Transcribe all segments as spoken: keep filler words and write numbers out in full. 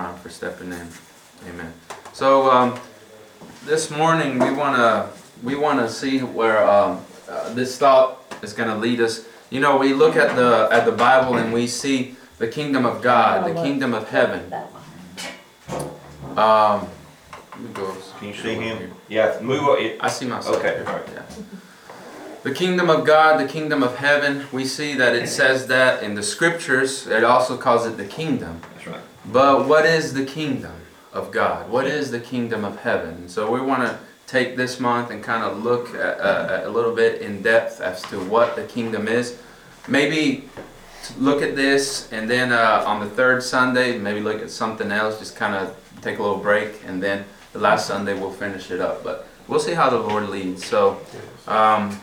Ron, for stepping in. Amen. So um, this morning we want to we want to see where um, uh, this thought is going to lead us. You know, we look at the at the Bible and we see the kingdom of God, the kingdom of heaven. Um, let me go. Can you see him? Yeah, move on. I see myself. Okay, here. all right. Yeah. The kingdom of God, the kingdom of heaven, we see that it says that in the scriptures. It also calls it the kingdom. That's right. But what is the kingdom of God? What is the kingdom of heaven? So we want to take this month and kind of look at, uh, a little bit in depth as to what the kingdom is. Maybe look at this, and then uh, on the third Sunday, maybe look at something else, just kind of take a little break, and then the last Sunday we'll finish it up. But we'll see how the Lord leads. So, um,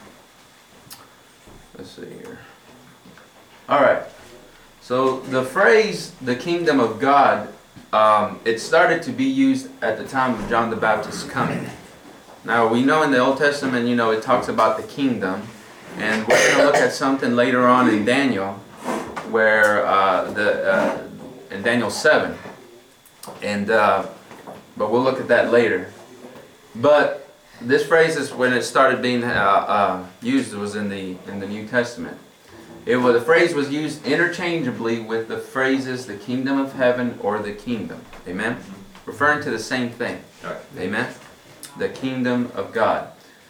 let's see here. All right. So the phrase, the kingdom of God, um, it started to be used at the time of John the Baptist's coming. Now we know in the Old Testament, you know, it talks about the kingdom. And we're going to look at something later on in Daniel, where uh, the uh, in Daniel seven. And uh, but we'll look at that later. But this phrase is when it started being uh, uh, used. It was in the in the New Testament. It was the phrase was used interchangeably with the phrases "the kingdom of heaven" or "the kingdom." Amen. Referring to the same thing. Amen. The kingdom of God.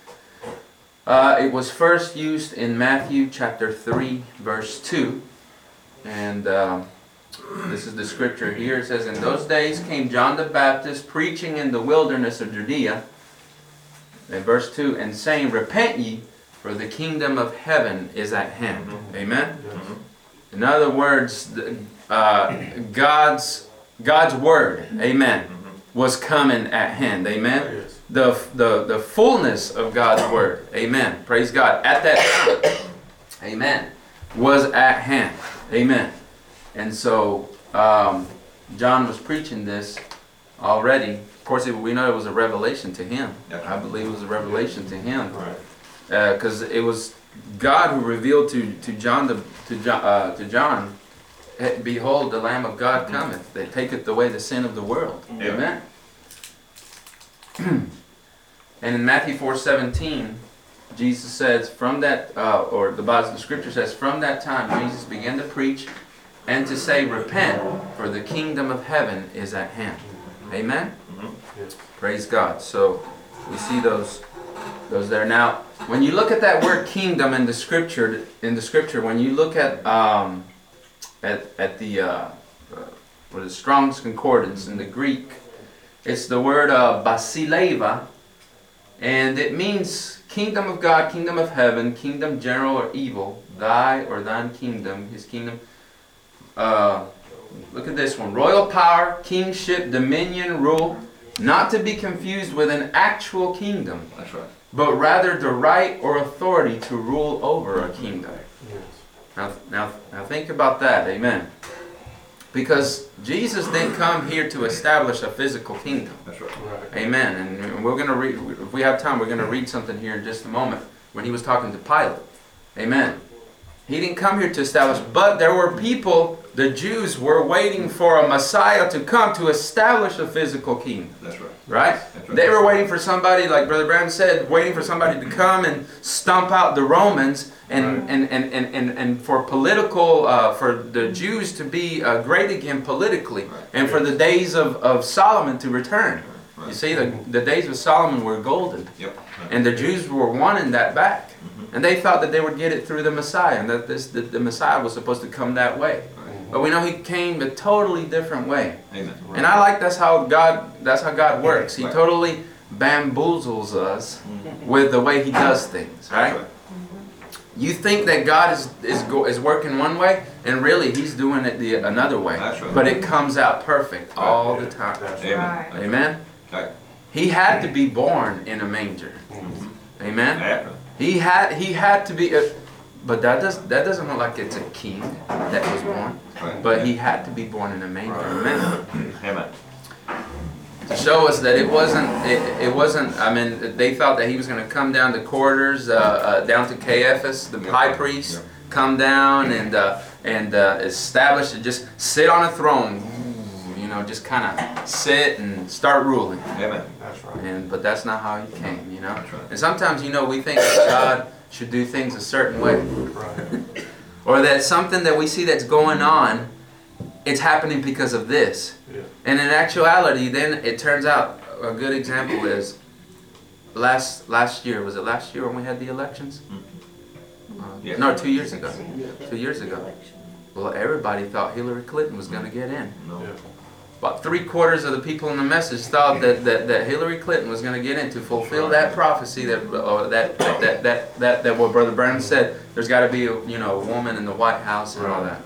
Uh, it was first used in Matthew chapter three, verse two, and uh, this is the scripture here. It says, "In those days came John the Baptist preaching in the wilderness of Judea," in verse two, "and saying, Repent ye, for the kingdom of heaven is at hand." Mm-hmm. Amen? Mm-hmm. In other words, uh, God's God's word, amen, mm-hmm. was coming at hand. Amen? Yes. The, the, the fullness of God's word, amen, praise God, at that time, amen, was at hand. Amen. And so um, John was preaching this already. Of course, it, we know it was a revelation to him. Right. I believe it was a revelation to him, because right. uh, it was God who revealed to to John the, to John uh, to John, "Behold, the Lamb of God cometh, that taketh away the sin of the world." Yeah. Amen. And in Matthew four seventeen, Jesus says, "From that," uh, or the Bible, the Scripture says, "From that time Jesus began to preach and to say, Repent, for the kingdom of heaven is at hand." Amen? Mm-hmm. Yes. Praise God. So we see those those there. Now, when you look at that word kingdom in the Scripture, in the Scripture, when you look at um, at at the uh, uh, what is Strong's Concordance in the Greek, it's the word uh, basileva, and it means kingdom of God, kingdom of heaven, kingdom general or evil, thy or thine kingdom, his kingdom. Uh, look at this one. Royal power, kingship, dominion, rule, not to be confused with an actual kingdom. That's right. But rather the right or authority to rule over a kingdom. Yes. Now, now, now think about that. Amen. Because Jesus didn't come here to establish a physical kingdom. That's right. Right. Amen. And we're going to read, if we have time, we're going to read something here in just a moment when he was talking to Pilate. Amen. He didn't come here to establish, but there were people, the Jews were waiting for a Messiah to come to establish a physical kingdom. That's right. Right? That's right. They were waiting for somebody, like Brother Branham said, waiting for somebody to come and stomp out the Romans and, right. and, and, and, and, and for political, uh, for the Jews to be uh, great again politically, right. and for the days of, of Solomon to return. Right. You see, the, the days of Solomon were golden. Yep. Right. And the Jews were wanting that back. Mm-hmm. And they thought that they would get it through the Messiah, and that this, the, the Messiah was supposed to come that way. Right. But we know he came a totally different way. Amen. Right. And I like that's how God that's how God works. He right. totally bamboozles us mm-hmm. with the way he does things, right? right. You think that God is is go, is working one way, and really he's doing it the another way. Right. But it comes out perfect right. all yeah. the time. That's right. Amen. Right. He had to be born in a manger. Mm-hmm. Amen. Yeah. He had he had to be a, but that does that doesn't look like it's a king that was born. Right. But he had to be born in a manger. Amen. Amen. To show us that it wasn't it, it wasn't I mean they thought that he was going to come down the corridors uh, uh, down to Caiaphas, the high priest, come down and uh, and uh, establish and just sit on a throne, you know. know, just kind of sit and start ruling. Amen. That's right. And but that's not how he came, you know. That's right. And sometimes, you know, we think that God should do things a certain way, Right. or that something that we see that's going on, it's happening because of this. Yeah. And in actuality, then it turns out a good example is last last year. Was it last year when we had the elections? Uh, Yeah. No, two years ago. Two years ago. Well, everybody thought Hillary Clinton was going to get in. No. Yeah. About three quarters of the people in the message thought that, that, that Hillary Clinton was going to get in to fulfill that prophecy that uh, that, that, that, that, that that what Brother Branham said. There's got to be a, you know, a woman in the White House and all that.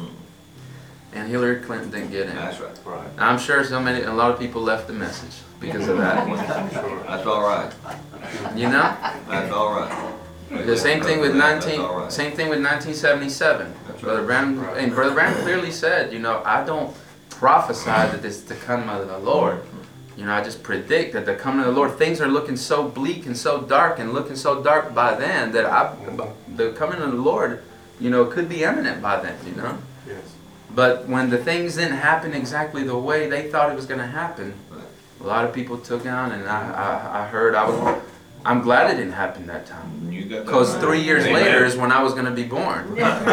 And Hillary Clinton didn't get in. That's right. Right. I'm sure so many, a lot of people left the message because of that. Sure. That's all right. You know, That's all right. the same thing with That's nineteen, all right. same thing with nineteen seventy-seven. That's Brother right. Branham, Right. and Brother Branham clearly said, you know, I don't prophesy that this is the coming of the Lord. You know, I just predict that the coming of the Lord, things are looking so bleak and so dark and looking so dark by then that I, the coming of the Lord, you know, could be imminent by then, you know. Yes. But when the things didn't happen exactly the way they thought it was going to happen, a lot of people took on, and I, I, I heard, I was, I'm glad it didn't happen that time. You got that Because right. three years Amen. later is when I was going to be born.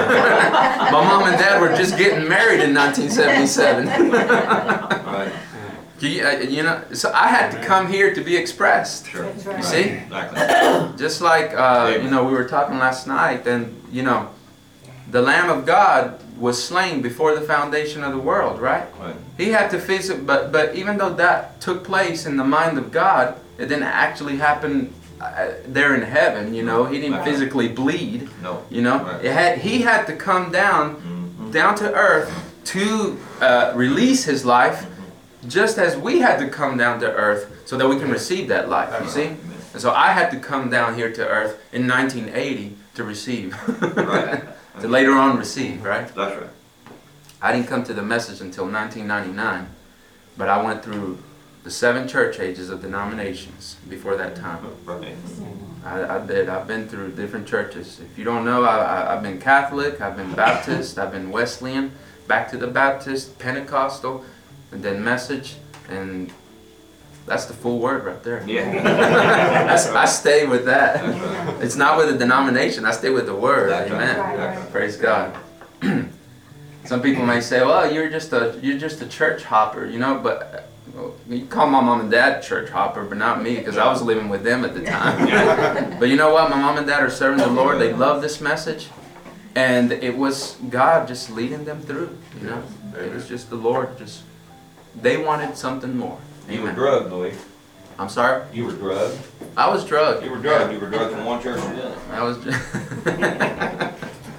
My mom and dad were just getting married in nineteen seventy-seven. Right. you, uh, you know, so I had to come here to be expressed. Sure. That's right. You see? Exactly. Just like, uh, you know, we were talking last night, and, you know, the Lamb of God was slain before the foundation of the world, right? Right. He had to face it, but, but even though that took place in the mind of God, it didn't actually happen uh, there in heaven, you know. He didn't Right. physically bleed, No. you know. Right. It had, he had to come down, Mhm. down to earth to uh, release his life, just as we had to come down to earth so that we can receive that life, you see? And so I had to come down here to earth in nineteen eighty to receive, Right. to later on receive, right? That's right. I didn't come to the message until nineteen ninety-nine, but I went through the seven church ages of denominations before that time. Right. I, I did. I've been through different churches. If you don't know, I, I, I've been Catholic, I've been Baptist, I've been Wesleyan, back to the Baptist, Pentecostal, and then Message, and that's the full word right there. Yeah. That's, I stay with that. That's right. It's not with the denomination. I stay with the word. That's right. Amen. Right, right. Praise God. Some people may say, "Well, you're just a you're just a church hopper," you know. But well, you call my mom and dad church hopper, but not me, because I was living with them at the time. But you know what? My mom and dad are serving the Lord. They love this message, and it was God just leading them through. You know, it was just the Lord. Just they wanted something more. You were Amen. drugged, Louis. I'm sorry. You were drugged. I was drugged. You were drugged. You were drugged from one church to the other. I was just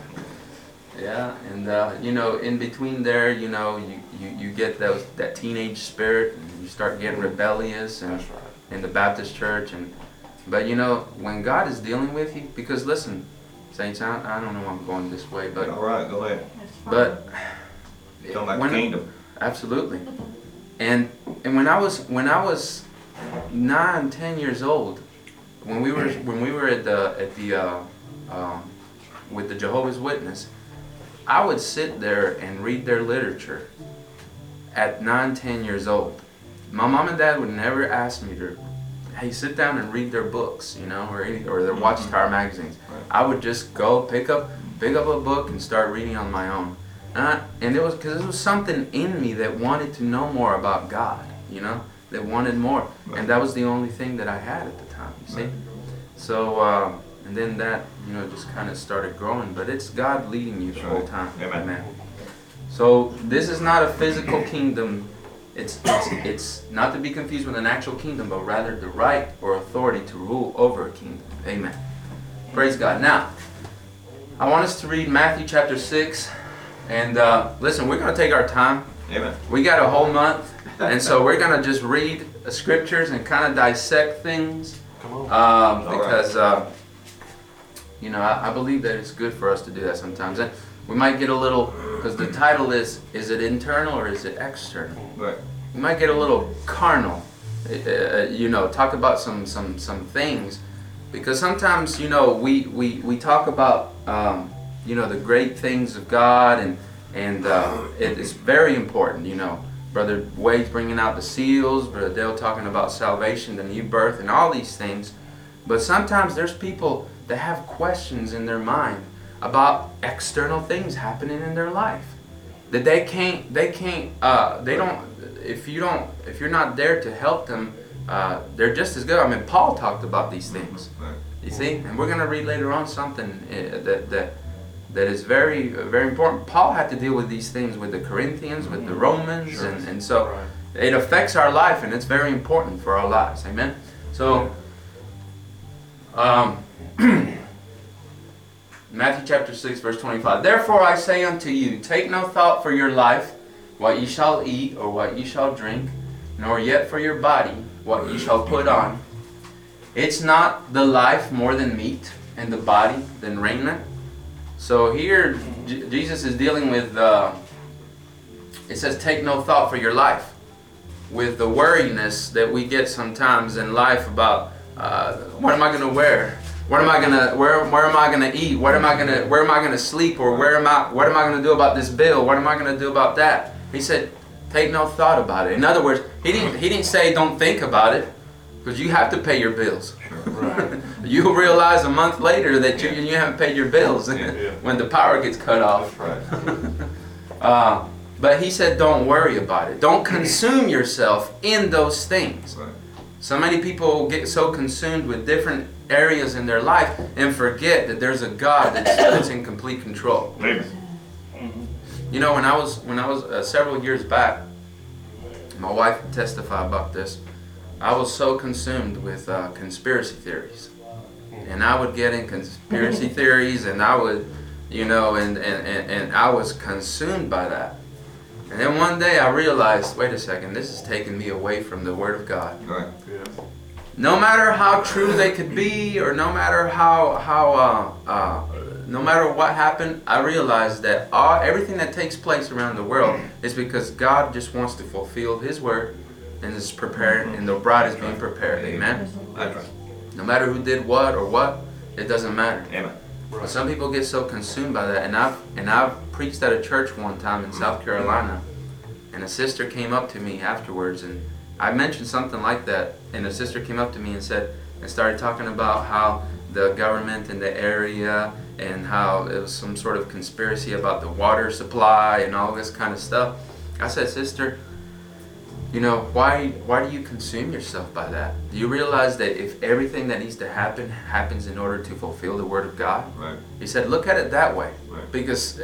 yeah, and uh, you know, in between there, you know, you, you, you get those that teenage spirit, and you start getting rebellious, and That's right. in the Baptist church, and but you know, when God is dealing with you, because listen, saints, I, I don't know why I'm going this way, but All right, go ahead. but Talking about the when- kingdom. absolutely, and and when I was when I was nine, ten years old, when we were when we were at the at the uh, um, with the Jehovah's Witness, I would sit there and read their literature at nine, ten years old. My mom and dad would never ask me to, hey, sit down and read their books, you know, or any, or their Watchtower magazines. Right. I would just go pick up pick up a book and start reading on my own. And, I, and it was because there was something in me that wanted to know more about God, you know, that wanted more. Right. And that was the only thing that I had at the time, you see. Right. So, um, and then that, you know, just kind of started growing. But it's God leading you the That's whole right. time. Amen. So this is not a physical kingdom. It's, it's it's not to be confused with an actual kingdom, but rather the right or authority to rule over a kingdom. Amen. Praise God. Now, I want us to read Matthew chapter six. And uh, listen, we're going to take our time. Amen. We got a whole month. And so we're going to just read the scriptures and kind of dissect things. Come on. Um, All because, uh, you know, I, I believe that it's good for us to do that sometimes. And we might get a little, because the title is, is it internal or is it external? Right. We might get a little carnal, uh, you know, talk about some, some, some things. Because sometimes, you know, we, we, we talk about, um, you know, the great things of God, and, and uh, it is very important, you know. Brother Wade's bringing out the seals, Brother Dale talking about salvation, the new birth, and all these things. But sometimes there's people that have questions in their mind about external things happening in their life that they can't, they can't, uh, they don't. If you don't, if you're not there to help them, uh, they're just as good. I mean, Paul talked about these things. You see, and we're going to read later on something uh, that that that is very very important. Paul had to deal with these things with the Corinthians, with the Romans, sure. and and so right. It affects our life, and it's very important for our lives. Amen. So. Um, Matthew chapter six, verse twenty-five. Therefore I say unto you, take no thought for your life, what ye shall eat, or what ye shall drink, nor yet for your body, what ye shall put on. It's not the life more than meat, and the body than raiment. So here, J- Jesus is dealing with, uh, it says, take no thought for your life. With the worriness that we get sometimes in life about, uh, what am I going to wear? What am I gonna? Where where am I gonna eat? What am I gonna? Where am I gonna sleep? Or where am I? What am I gonna do about this bill? What am I gonna do about that? He said, take no thought about it. In other words, he didn't he didn't say don't think about it, because you have to pay your bills. Right. You'll realize a month later that you you haven't paid your bills yeah. when the power gets cut off. Right. uh, but he said, don't worry about it. Don't consume yourself in those things. Right. So many people get so consumed with different areas in their life and forget that there's a God that's, that's in complete control. You know, when I was when I was uh, several years back, my wife can testify about this. I was so consumed with uh, conspiracy theories, and I would get in conspiracy theories, and I would, you know, and and, and and I was consumed by that. And then one day I realized, wait a second, this is taking me away from the Word of God. Right. Yeah. No matter how true they could be, or no matter how how uh, uh, no matter what happened, I realized that all everything that takes place around the world is because God just wants to fulfill His word, and is prepared, and the bride is being prepared. Amen. That's right. No matter who did what or what, it doesn't matter. Amen. But some people get so consumed by that, and I've and I've preached at a church one time in South Carolina, and a sister came up to me afterwards, and I mentioned something like that, and a sister came up to me and said, and started talking about how the government in the area, and how it was some sort of conspiracy about the water supply and all this kind of stuff. I said, sister, you know, why why do you consume yourself by that? Do you realize that if everything that needs to happen happens in order to fulfill the Word of God? Right. He said, look at it that way. Right. Because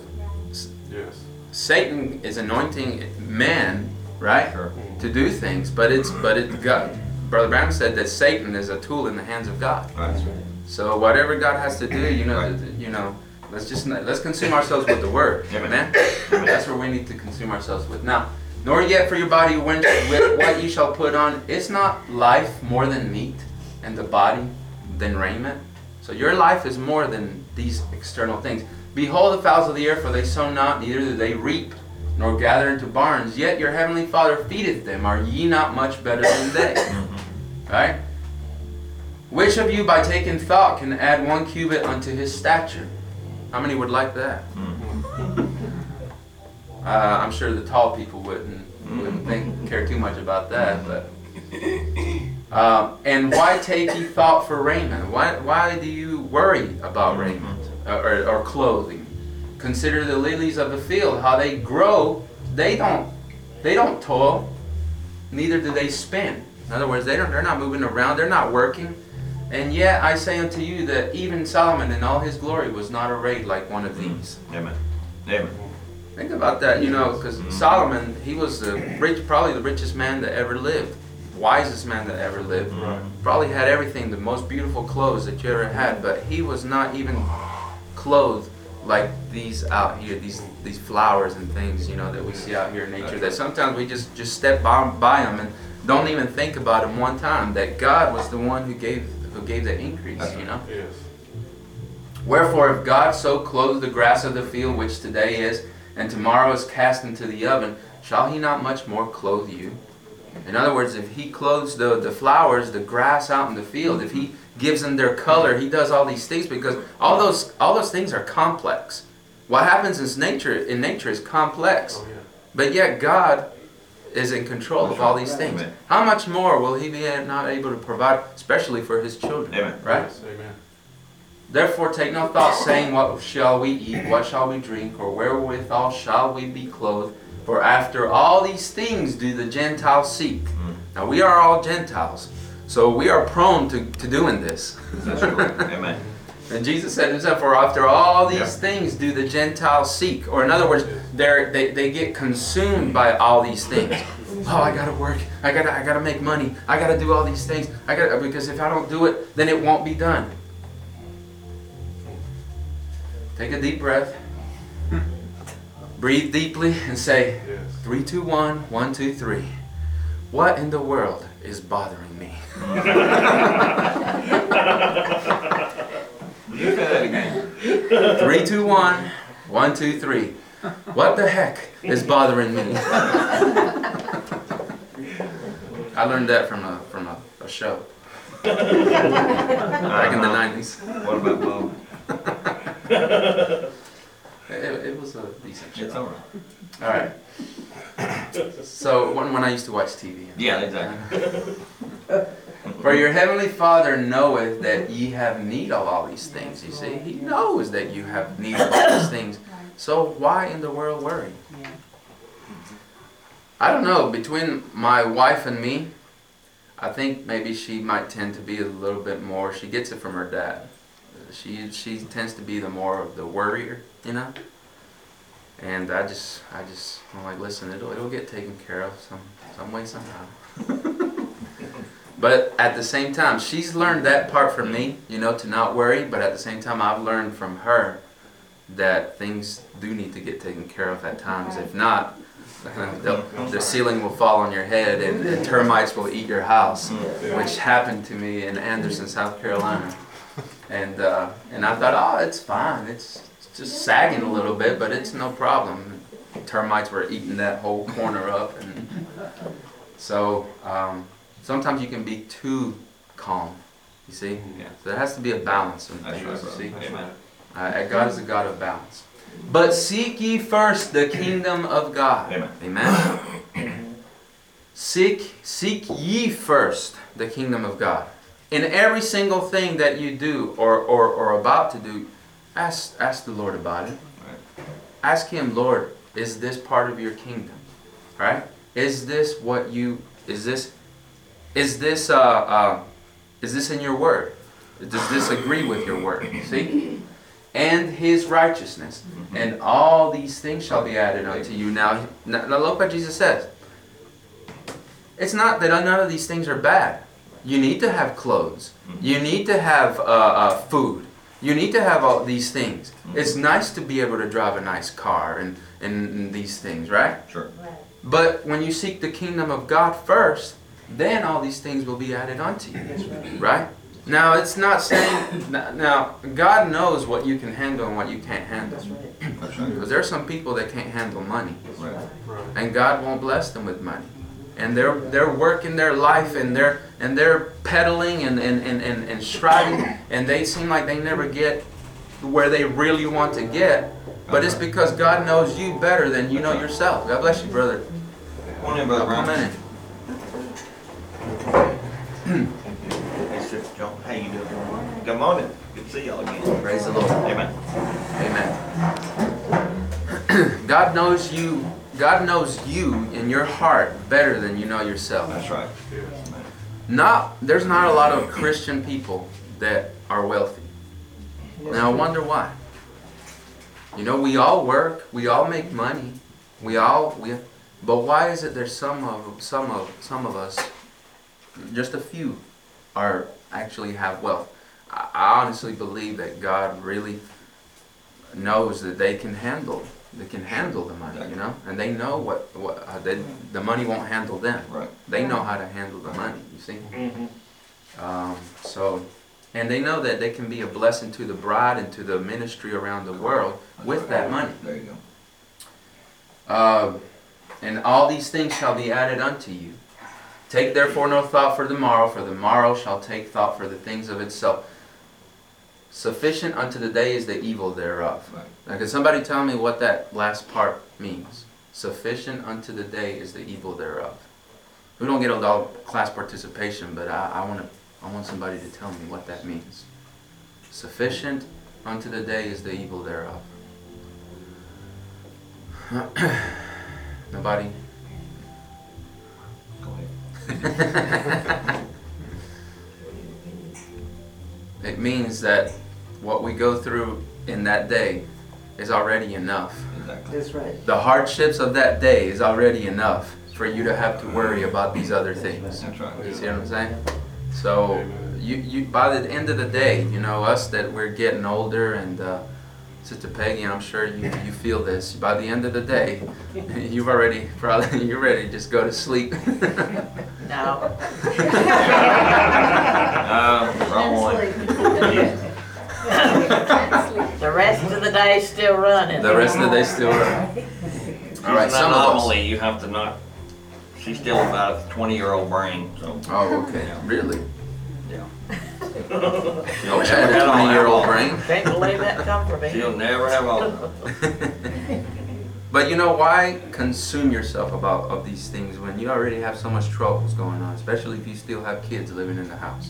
yes. Satan is anointing man, right, sure. to do things, but it's but it God. Brother Branham said that Satan is a tool in the hands of God. Right. So whatever God has to do, you know, right. you know, let's just let's consume ourselves with the Word. Amen. That's where we need to consume ourselves with. Now, nor yet for your body with what ye shall put on. Is not life more than meat, and the body than raiment? So your life is more than these external things. Behold the fowls of the air, for they sow not, neither do they reap, nor gather into barns, yet your heavenly Father feedeth them. Are ye not much better than they? Right? Which of you by taking thought can add one cubit unto his stature? How many would like that? Uh, I'm sure the tall people wouldn't, wouldn't think, care too much about that. But uh, and why take ye thought for raiment? Why why do you worry about raiment uh, or, or clothing? Consider the lilies of the field, how they grow. They don't they don't toil, neither do they spin. In other words, they don't they're not moving around, they're not working. And yet I say unto you that even Solomon in all his glory was not arrayed like one of these. Amen. Amen. Think about that, you know, because Solomon, he was the rich, probably the richest man that ever lived, wisest man that ever lived. Right. Probably had everything, the most beautiful clothes that you ever had, but he was not even clothed like these out here, these these flowers and things, you know, that we see out here in nature. That sometimes we just just step by, by them and don't even think about them one time. That God was the one who gave who gave the increase, you know. Yes. Wherefore, if God so clothes the grass of the field, which today is, and tomorrow is cast into the oven, shall he not much more clothe you? In other words, if he clothes the, the flowers, the grass out in the field, if he gives them their color, he does all these things because all those all those things are complex. What happens in nature in nature is complex. Oh, yeah. But yet God is in control That's of all right. these things, Amen. how much more will He be not able to provide, especially for His children? Amen. Right? Yes, amen. Therefore take no thought saying, what shall we eat, what shall we drink, or wherewithal shall we be clothed? For after all these things do the Gentiles seek. Mm. Now we are all Gentiles, so we are prone to, to doing this. That's correct. Amen. And Jesus said himself, for after all these Yeah. things do the Gentiles seek. Or in other words, they're, they, they get consumed by all these things. Oh, I gotta work, I gotta, I gotta make money, I gotta do all these things, I gotta, because if I don't do it, then it won't be done. Take a deep breath. Breathe deeply and say, Yes. three, two, one, one, two, three. What in the world is bothering me? You say that again. Three, two, one, one, two, three. What the heck is bothering me? I learned that from a from a, a show back in the nineties. What about Bob? It, it was a decent It's show. all right. All right. So when when I used to watch T V. Yeah, exactly. For your heavenly Father knoweth that ye have need of all these things. You see, He knows that you have need of all these things. So why in the world worry? I don't know. Between my wife and me, I think maybe she might tend to be a little bit more. She gets it from her dad. She she tends to be the more of the worrier, you know. And I just I just I'm like, listen, it'll it'll get taken care of some some way somehow. But at the same time, she's learned that part from me, you know, to not worry. But at the same time, I've learned from her that things do need to get taken care of at times. If not, the, the ceiling will fall on your head and, and termites will eat your house, which happened to me in Anderson, South Carolina. And uh, and I thought, oh, it's fine. It's, it's just sagging a little bit, but it's no problem. Termites were eating that whole corner up, and so um, sometimes you can be too calm. You see, Yeah. so there has to be a balance in That's things. right, You brother. see, Amen. uh, God is a God of balance. But seek ye first the kingdom of God. Amen. Amen. Seek, seek ye first the kingdom of God. In every single thing that you do or, or, or about to do, ask, ask the Lord about it. Right. Ask Him, Lord, is this part of your kingdom? Right? Is this what you, is this, is this, uh, uh, is this in your word? Does this agree with your word? See? And His righteousness. And all these things shall be added unto you. Now, now look what Jesus says. It's not that none of these things are bad. You need to have clothes. You need to have uh, uh, food. You need to have all these things. It's nice to be able to drive a nice car and, and, and these things, right? Sure. But when you seek the kingdom of God first, then all these things will be added unto you, right? Now, it's not saying, now, God knows what you can handle and what you can't handle. That's right. Because there are some people that can't handle money. Right. Right. And God won't bless them with money. And they're they're working their life and they're and they're peddling and, and, and, and, and striving, and they seem like they never get where they really want to get. But it's because God knows you better than you know yourself. God bless you, brother. Come on in, Brother Come Brian. in. Hey, Sister John. How you doing? Good morning. Good to see y'all again. Praise the Lord. Amen. Amen. God knows you. God knows you in your heart better than you know yourself. That's right. Yes. Not there's not a lot of Christian people that are wealthy. Now I wonder why. You know, we all work, we all make money, we all we but why is it there's some of some of some of us, just a few, are actually have wealth? I, I honestly believe that God really knows that they can handle they can handle the money, you know, and they know what what uh, they, the money won't handle them. Right. They know how to handle the money. You see. Um, so, and they know that they can be a blessing to the bride and to the ministry around the world with that money. There you go. Uh, and all these things shall be added unto you. Take therefore no thought for the morrow, for the morrow shall take thought for the things of itself. Sufficient unto the day is the evil thereof. Right. Now, can somebody tell me what that last part means? Sufficient unto the day is the evil thereof. We don't get all class participation, but I, I want to. I want somebody to tell me what that means. Sufficient unto the day is the evil thereof. Nobody? Go ahead. It means that what we go through in that day is already enough. Exactly. That's right. The hardships of that day is already enough for you to have to worry about these other things. That's right. You see what I'm saying? So you, you by the end of the day, you know, us that we're getting older, and uh, Sister Peggy, I'm sure you, you feel this. By the end of the day, you've already probably you're ready to just go to sleep. No. Uh, wrong one. The rest of the day's still running. The rest of the day still running. All right, It's an some of us. anomaly. You have to not. She's still about a twenty-year-old brain, so. Oh, okay. Really? Yeah. I wish I had a twenty-year-old brain. Can't believe that come from me. She'll never have all. But you know why consume yourself about of these things when you already have so much troubles going on, especially if you still have kids living in the house.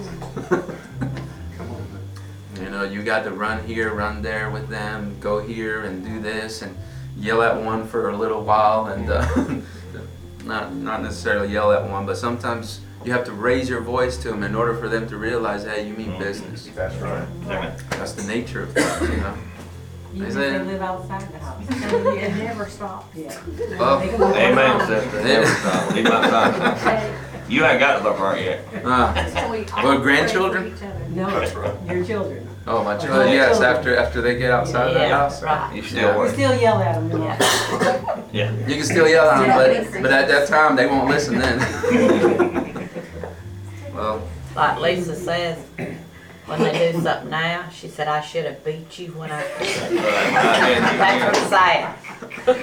You know, you got to run here, run there with them, go here and do this, and yell at one for a little while, and uh, not not necessarily yell at one, but sometimes you have to raise your voice to them in order for them to realize, hey, you mean business. That's right. Amen. That's the nature of things, you know. Even if Is they it? live outside the house. It never stops. Yeah. Well, Amen, sister. Never stop. Leave my side. You ain't got to look right yet. uh, Well, grandchildren? No, That's right. your children. oh, my children, yes, after after they get outside the Yeah, house. right. You Yeah. still You work. still yell at them. Yeah. Yeah. You can still yell at them, but, but at that time, they won't listen then. Well, Like Lisa says, when they do something now, she said, I should have beat you when I. That's what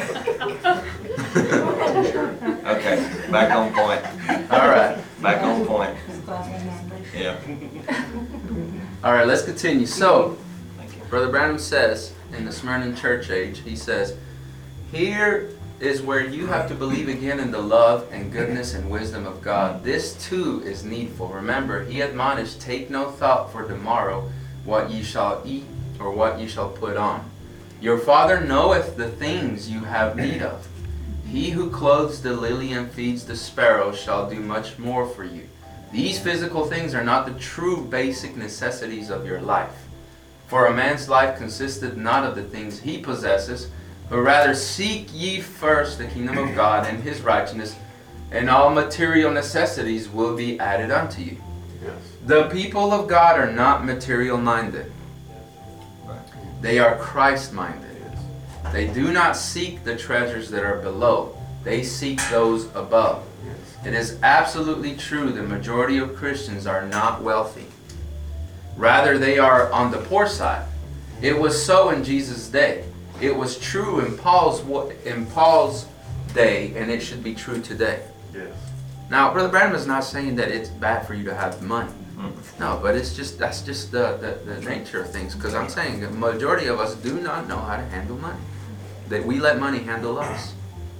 I'm saying. Okay, back on point. all right. Back on point. Yeah. All right, let's continue. So, Thank you. Brother Branham says in the Smyrna Church Age, he says, here is where you have to believe again in the love and goodness and wisdom of God. This too is needful. Remember, he admonished, take no thought for tomorrow, what ye shall eat or what ye shall put on. Your Father knoweth the things you have need of. He who clothes the lily and feeds the sparrow shall do much more for you. These physical things are not the true basic necessities of your life. For a man's life consisteth not of the things he possesses, but rather seek ye first the kingdom of God and his righteousness, and all material necessities will be added unto you. Yes. The people of God are not material minded. They are Christ minded. They do not seek the treasures that are below. They seek those above. It is absolutely true the majority of Christians are not wealthy. Rather, they are on the poor side. It was so in Jesus' day. It was true in Paul's in Paul's day, and it should be true today. Yes. Now, Brother Branham is not saying that it's bad for you to have money. Mm-hmm. No, but it's just that's just the, the, the nature of things. Because I'm saying the majority of us do not know how to handle money. That we let money handle us.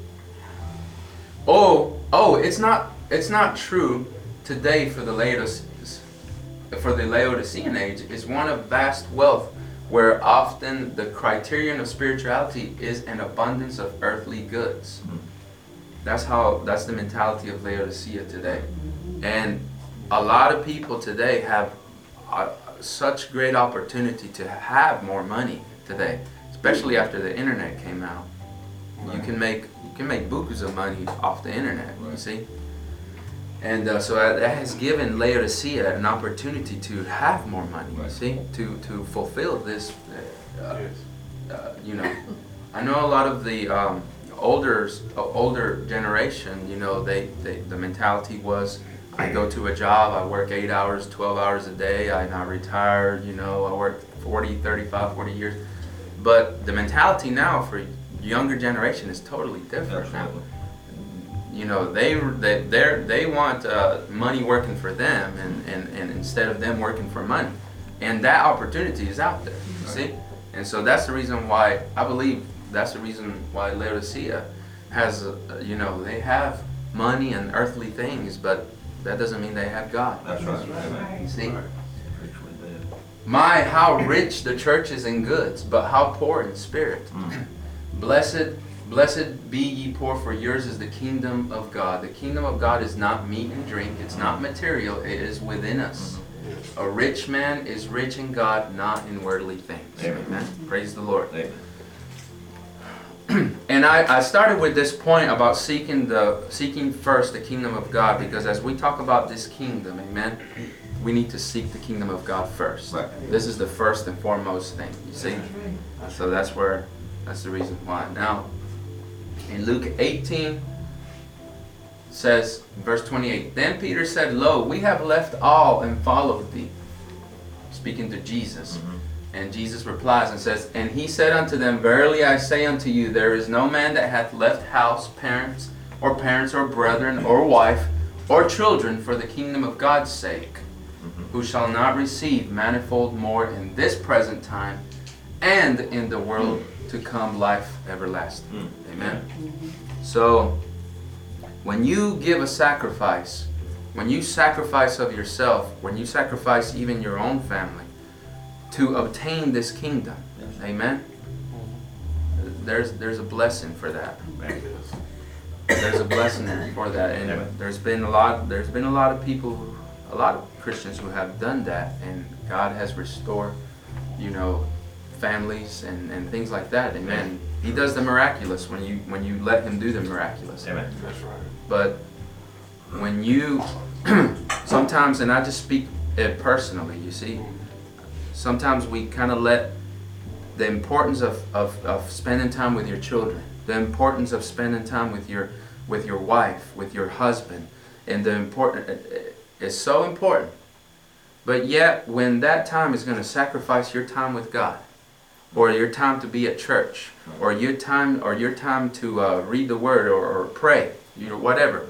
Oh, oh, it's not it's not true today for the Laodiceans. For the Laodicean age, is one of vast wealth, where often the criterion of spirituality is an abundance of earthly goods. That's how that's the mentality of Laodicea today. And a lot of people today have uh, such great opportunity to have more money today, especially after the internet came out. You can make you can make bukus of money off the internet, you see. And uh, so that that has given Laodicea an opportunity to have more money, you see, to to fulfill this. Uh, Yes. uh, you know, I know a lot of the um, older uh, older generation. You know, they, they the mentality was, I go to a job, I work eight hours, twelve hours a day, I not retired. You know, I work forty, thirty-five, forty years. But the mentality now for younger generation is totally different now. You know, they they they they want uh, money working for them, and, and, and instead of them working for money, and that opportunity is out there. You see, and so that's the reason why I believe that's the reason why Laodicea has, uh, you know, they have money and earthly things, but that doesn't mean they have God. That's right. Amen. You see? Right. Richly dead. My, how rich the church is in goods, but how poor in spirit. Mm. Blessed, blessed be ye poor, for yours is the kingdom of God. The kingdom of God is not meat and drink. It's not material. It is within us. A rich man is rich in God, not in worldly things. Amen. Amen. Praise the Lord. Amen. And I, I started with this point about seeking the seeking first the kingdom of God, because as we talk about this kingdom, amen, we need to seek the kingdom of God first. Right. This is the first and foremost thing, you see? So that's where, that's the reason why. Now, in Luke eighteen, says, verse twenty-eight, then Peter said, Lo, we have left all and followed thee. Speaking to Jesus. Mhm. And Jesus replies and says, and he said unto them, verily I say unto you, there is no man that hath left house, parents, or parents, or brethren, or wife, or children for the kingdom of God's sake, Mhm. who shall not receive manifold more in this present time, and in the world to come life everlasting. Mm. Amen. So, when you give a sacrifice, when you sacrifice of yourself, when you sacrifice even your own family, to obtain this kingdom, Yes. amen, there's there's a blessing for that. Amen. There's a blessing for that, and Amen. there's been a lot. There's been a lot of people, who, a lot of Christians who have done that, and God has restored, you know, families and, and things like that. Amen. He does the miraculous when you when you let Him do the miraculous. Amen. That's right. But when you sometimes, and I just speak it personally, you see, sometimes we kind of let the importance of, of, of spending time with your children, the importance of spending time with your with your wife, with your husband, and the important it's so important. But yet, when that time is going to sacrifice your time with God, or your time to be at church, or your time or your time to uh, read the Word or, or pray, you know, whatever,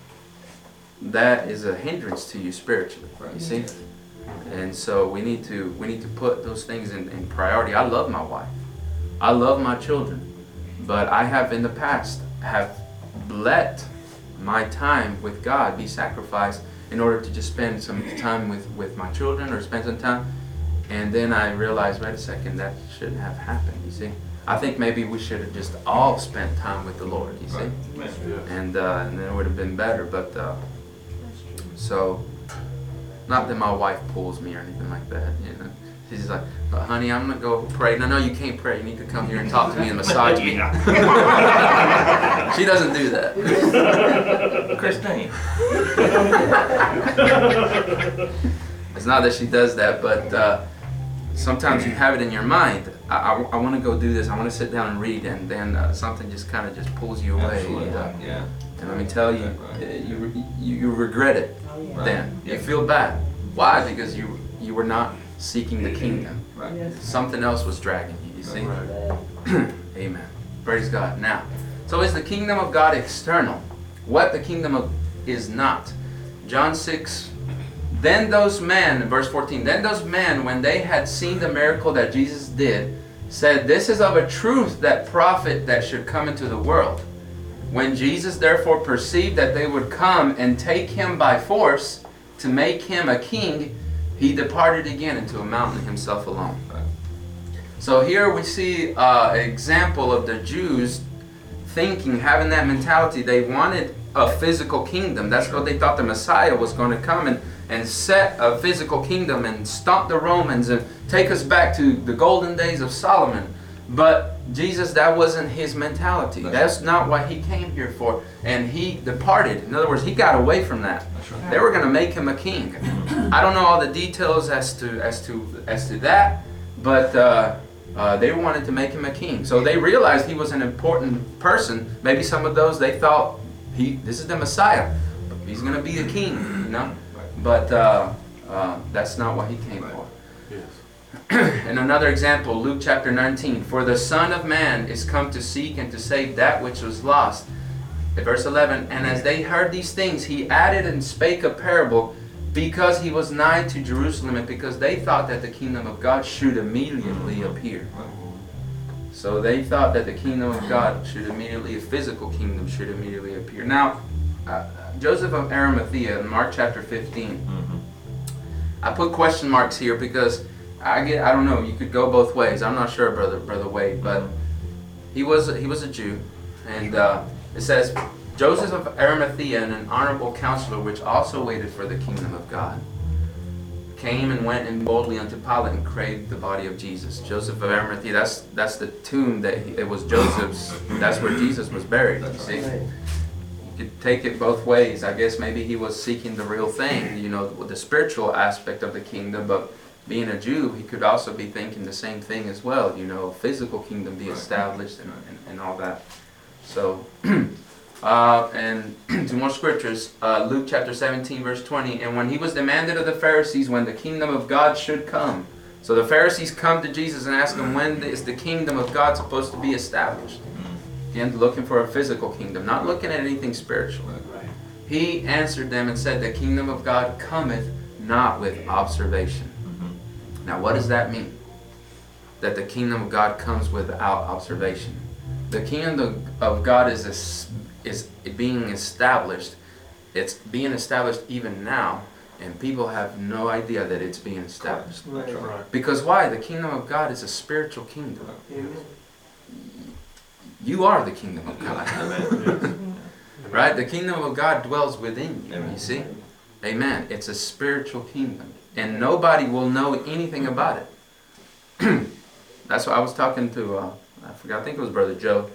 that is a hindrance to you spiritually. You see. And so we need to we need to put those things in, in priority. I love my wife. I love my children. But I have in the past have let my time with God be sacrificed in order to just spend some time with, with my children or spend some time. And then I realized, wait a second, that shouldn't have happened, you see. I think maybe we should have just all spent time with the Lord, you see. Amen. And, uh, and then it would have been better. But uh, so not that my wife pulls me or anything like that, you know. She's like, but honey, I'm gonna go pray. No, no, you can't pray. You need to come here and talk to me and massage me. She doesn't do that. Christine. It's not that she does that, but uh, sometimes you have it in your mind. I, I, I want to go do this. I want to sit down and read, and then uh, something just kind of just pulls you away. Absolutely. And, uh, Yeah. and let me tell you, uh, you, you you regret it. Right. Then you Yeah. feel bad. Why? Because you you were not seeking the kingdom. Right. Something else was dragging you. You see? Right. Amen. Praise God. Now, so is the kingdom of God external? What the kingdom of is not. John six. Then those men, verse fourteen. Then those men, when they had seen the miracle that Jesus did, said, "This is of a truth that prophet that should come into the world." When Jesus therefore perceived that they would come and take him by force to make him a king, he departed again into a mountain himself alone. So here we see uh, an example of the Jews thinking, having that mentality. They wanted a physical kingdom. That's what they thought the Messiah was going to come and, and set a physical kingdom and stomp the Romans and take us back to the golden days of Solomon. But Jesus, that wasn't his mentality. That's not what he came here for. And he departed. In other words, he got away from that. That's right. They were going to make him a king. I don't know all the details as to as to as to that, but uh, uh, they wanted to make him a king. So they realized he was an important person. Maybe some of those they thought he this is the Messiah. He's going to be the king, you know. But uh, uh, that's not what he came for. Yes. And another example, Luke chapter nineteen. For the Son of Man is come to seek and to save that which was lost. At verse eleven, and as they heard these things, he added and spake a parable, because he was nigh to Jerusalem, and because they thought that the kingdom of God should immediately appear. So they thought that the kingdom of God should immediately, a physical kingdom should immediately appear. Now, uh, Joseph of Arimathea in Mark chapter fifteen. Mhm. I put question marks here because I get, I don't know, you could go both ways. I'm not sure, brother, brother Wade, but he was he was a Jew, and uh, it says Joseph of Arimathea, and an honorable counselor, which also waited for the kingdom of God, came and went in boldly unto Pilate and craved the body of Jesus. Joseph of Arimathea, that's that's the tomb that he, it was Joseph's. That's where Jesus was buried. You see, you could take it both ways. I guess maybe he was seeking the real thing, you know, the spiritual aspect of the kingdom, but being a Jew, he could also be thinking the same thing as well, you know, a physical kingdom be established and, and, and all that. So, uh, and two more scriptures, uh, Luke chapter seventeen, verse twenty, and when he was demanded of the Pharisees when the kingdom of God should come. So the Pharisees come to Jesus and ask him, when is the kingdom of God supposed to be established? Again, looking for a physical kingdom, not looking at anything spiritual. He answered them and said, the kingdom of God cometh not with observation. Now, what does that mean? That the kingdom of God comes without observation. The kingdom of God is is, is being established. It's being established even now, and people have no idea that it's being established. That's right. Because why? The kingdom of God is a spiritual kingdom. You are the kingdom of God. Amen. Right? The kingdom of God dwells within you, Amen. you see? Amen. It's a spiritual kingdom. And nobody will know anything about it. That's why I was talking to, uh, I forgot, I think it was Brother Joe.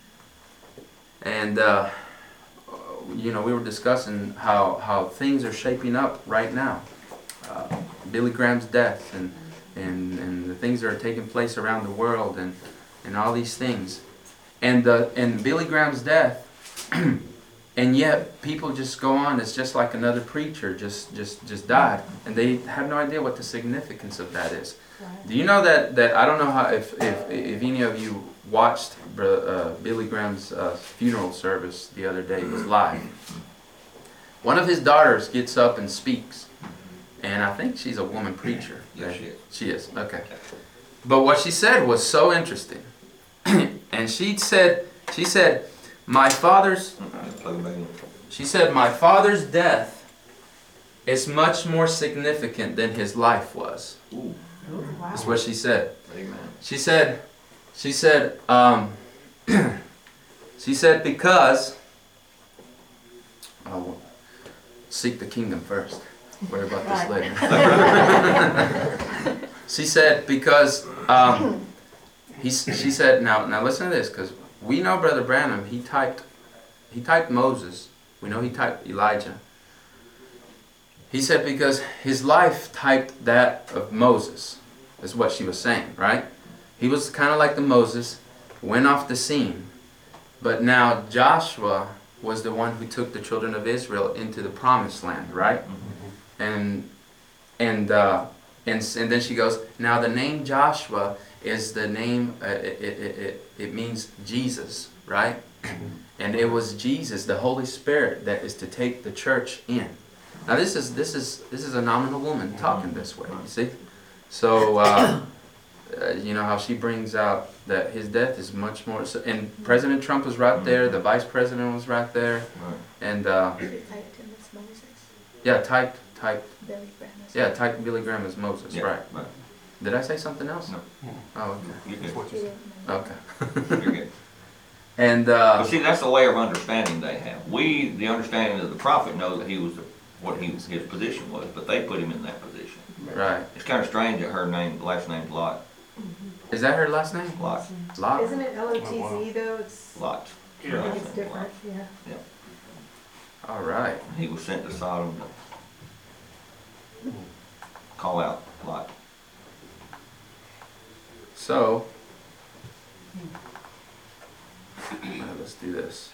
And, uh, you know, we were discussing how, how things are shaping up right now. Uh, Billy Graham's death and, and, and the things that are taking place around the world and, and all these things. And, uh, and Billy Graham's death, and yet people just go on, it's just like another preacher just, just, just died. And they have no idea what the significance of that is. Do you know that, that I don't know how if, if, if any of you watched uh, Billy Graham's uh, funeral service the other day, it was live. One of his daughters gets up and speaks. And I think she's a woman preacher. Yes, she is. She is, okay. But what she said was so interesting. And she said, she said, my father's, she said, my father's death is much more significant than his life was. Ooh. That's what she said. Amen. She said, she said, um, she said, because, oh, seek the kingdom first. Worry about this later. She said, because, um, he, she said, now, now listen to this, because we know Brother Branham, he typed, he typed Moses. We know he typed Elijah. He said because his life typed that of Moses, is what she was saying, right? He was kind of like the Moses, went off the scene. But now Joshua was the one who took the children of Israel into the promised land, right? Mm-hmm. And and uh, and and then she goes, now the name Joshua is the name, uh, it, it, it, it means Jesus, right? And it was Jesus, the Holy Spirit, that is to take the church in. Now this is this is this is a nominal woman talking this way. You see, so uh, uh, you know how she brings out that his death is much more. So, and President Trump was right there. The Vice President was right there. And uh, yeah, typed typed. Yeah, typed Billy Graham as Moses. Yeah, right. right. Did I say something else? No. Oh, okay. You're good. Okay. You're good. And uh, But see, that's the layer of understanding they have. We, the understanding of the prophet, know that he was the, what he, his position was, but they put him in that position. right. It's kind of strange that her name, last name's Lot. Is that her last name? Lot. Lot. Isn't it L O T Z though? It's, Lot. I think it's different, yeah. All right. He was sent to Sodom to call out Lot. So, uh, let's do this.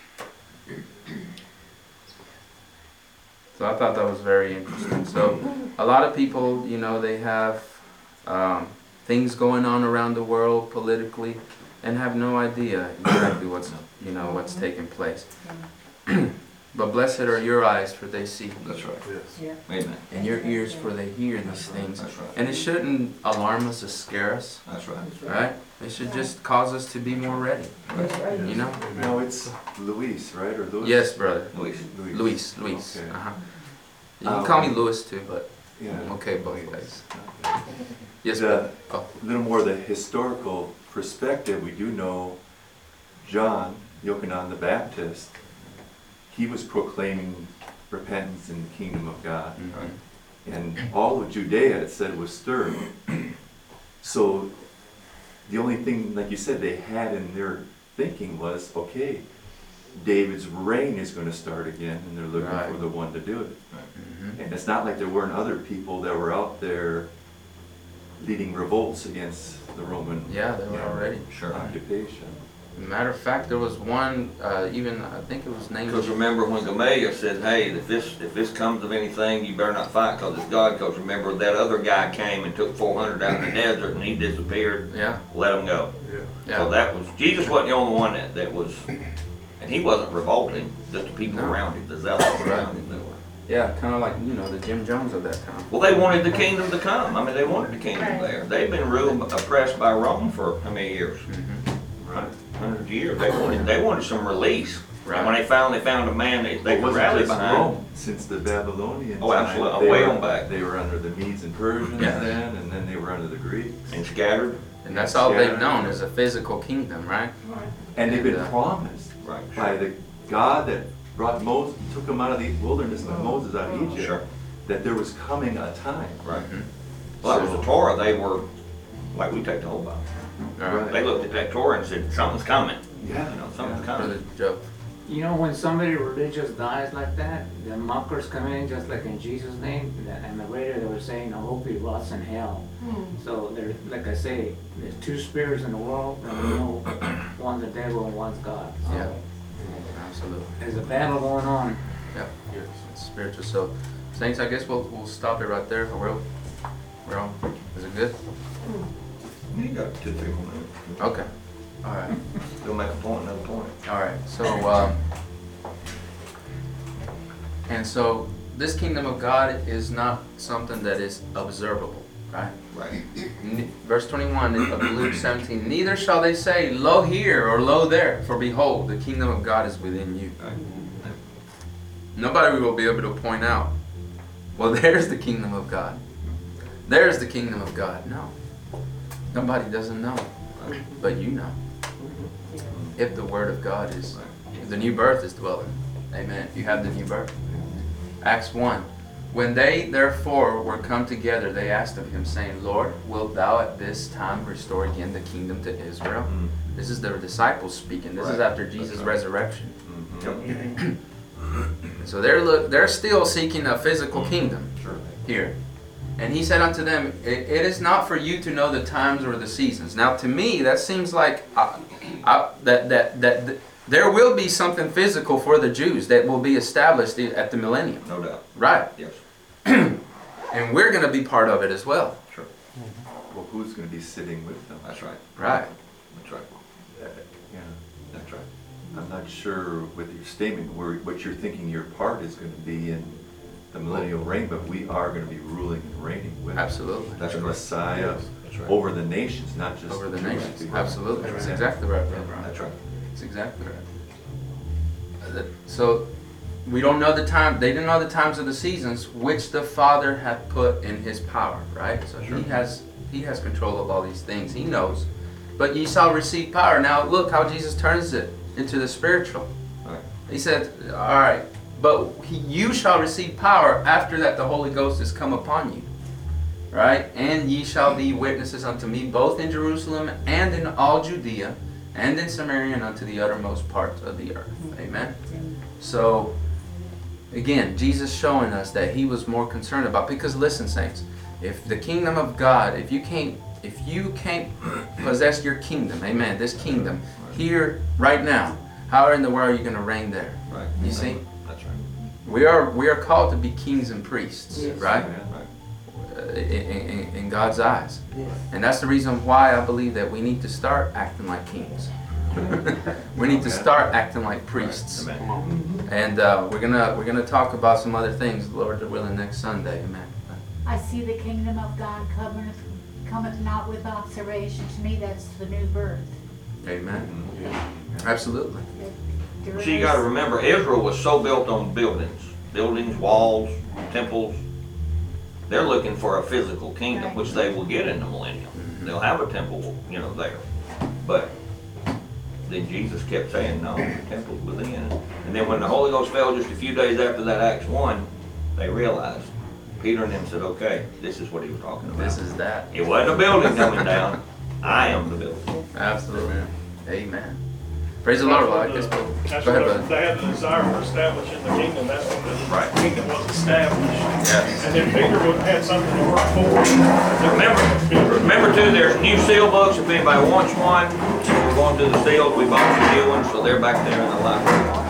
So I thought that was very interesting. So a lot of people, you know, they have um, things going on around the world politically and have no idea exactly what's, you know, what's taking place. But blessed are your eyes, for they see, That's right. Yes. Amen. and your ears, for they hear these things. That's right. And it shouldn't alarm us or scare us, That's right. right? It should just cause us to be more ready, you know? No, it's Luis, right, or Louis? Yes, brother. Luis. Luis, Luis. Okay. Uh-huh. You can call me Louis too, but Yeah. I'm okay both ways. Okay. Yes, The- brother. Oh, A little more of the historical perspective, we do know John, Yochanan the Baptist, he was proclaiming repentance in the kingdom of God. mhm. And all of Judea, it said, was stirred. So the only thing, like you said, they had in their thinking was, okay, David's reign is going to start again, and they're looking Right. for the one to do it. Mhm. And it's not like there weren't other people that were out there leading revolts against the Roman Yeah, they were already. Sure. occupation. Matter of fact, there was one, uh, even, I think it was named. Because remember when Gamaliel said, hey, if this, if this comes of anything, you better not fight because it's God. Because remember that other guy came and took four hundred out in the desert and he disappeared. Yeah, Let him go. So yeah. that was, Jesus wasn't the only one that, that was, and he wasn't revolting, just the people No. around him, the zealots around him that were. Yeah, kind of like, you know, the Jim Jones of that time. Well, they wanted the kingdom to come. I mean, they wanted the kingdom there. They've been ruled, oppressed by Rome for how many years? Mhm. Hundreds of years. They wanted, they wanted some release. And when Right. they finally found a man that they It could wasn't rally just behind. Rome. Since the Babylonian Oh, time, absolutely. they Way were- on back. They were under the Medes and Persians Yeah. then, and then they were under the Greeks. And scattered. And that's all they've known is a physical kingdom, right? And they've been And, uh, promised Right. by the God that brought Moses, took them out of the wilderness with Moses out of Egypt, Sure. that there was coming a time. Right. Mhm. Well, that was the Torah. They were, like we take the whole Bible. Right. They looked at that Torah and said, something's coming. Yeah. You know, something's Brother coming. Joe. You know, when somebody religious dies like that, the mockers come in just like in Jesus' name, and the radio they were saying, I hope he rots in hell. So there, like I say, there's two spirits in the world, and we know one's the devil and one's God. So Yeah. Absolutely. there's a battle going on. Yep. It's spiritual. So, Saints, I guess we'll, we'll stop it right there. We're, we're on. Is it good? You got two, three more minutes. Okay. All right. They'll make a point, another point. All right. So, um, and so this kingdom of God is not something that is observable, right? Right. N- Verse twenty-one of Luke seventeen, neither shall they say, lo here or lo there, for behold, the kingdom of God is within you. Right. Nobody will be able to point out, well, there's the kingdom of God. There's the kingdom of God. No. Nobody doesn't know, but you know. If the word of God is, if the new birth is dwelling. Amen. If you have the new birth. Acts one. When they therefore were come together, they asked of him, saying, Lord, wilt thou at this time restore again the kingdom to Israel? Mm. This is the disciples speaking. This is Right. after Jesus' right. resurrection. Mhm. Yep. So they're look, they're still seeking a physical kingdom Sure. here. And he said unto them, it, it is not for you to know the times or the seasons. Now to me, that seems like uh, uh, that, that, that that there will be something physical for the Jews that will be established at the millennium. No doubt. Right. Yes. And we're going to be part of it as well. Sure. Well, who's going to be sitting with them? That's right. Right. That's right. Uh, yeah. That's right. I'm not sure with your statement where what you're thinking your part is going to be in the millennial reign, but we are going to be ruling and reigning with Absolutely. That's the correct. Messiah That's right. over the nations, not just Over the Jewish nations. people. Absolutely. That's exactly right, brother. That's right. That's exactly right. Uh, that- So we don't know the time. They didn't know the times of the seasons which the Father had put in His power. Right. So Sure. He has He has control of all these things. He knows. But ye shall receive power. Now look how Jesus turns it into the spiritual. Right. He said, "All right, but he, you shall receive power after that the Holy Ghost has come upon you." Right? And ye shall be witnesses unto me both in Jerusalem and in all Judea and in Samaria and unto the uttermost parts of the earth. Amen. So again, Jesus showing us that he was more concerned about, because listen, saints, if the kingdom of God, if you can't if you can't possess your kingdom, amen, this kingdom here right now, how in the world are you going to reign there? Right. You see? That's right. We are we are called to be kings and priests, Yes. right? Right. Uh, in, in, in God's eyes. And that's the reason why I believe that we need to start acting like kings. We need to start acting like priests. Amen. And uh, we're gonna we're gonna talk about some other things, Lord willing, next Sunday. Amen. I see the kingdom of God cometh, cometh not with observation. To me, that's the new birth. Amen. Absolutely. There So you is- gotta remember, Israel was so built on buildings, buildings, walls, temples. They're looking for a physical kingdom, which they will get in the millennium. They'll have a temple, you know, there. But then Jesus kept saying, no, the temple's within. And then when the Holy Ghost fell just a few days after that Acts one, they realized. Peter and them said, okay, this is what he was talking about. This is that. It wasn't a building coming down. I am the building. Absolutely. Amen. Praise the Lord. Well, I guess we'll, That's go ahead, what brother. they had the desire for establishing the kingdom, that's when the Right. kingdom was established. Yes. And then Peter would have had something to work for. Remember, remember too, there's new seal books, if anybody wants one, we're going to the seals, we bought some new ones, so they're back there in the library.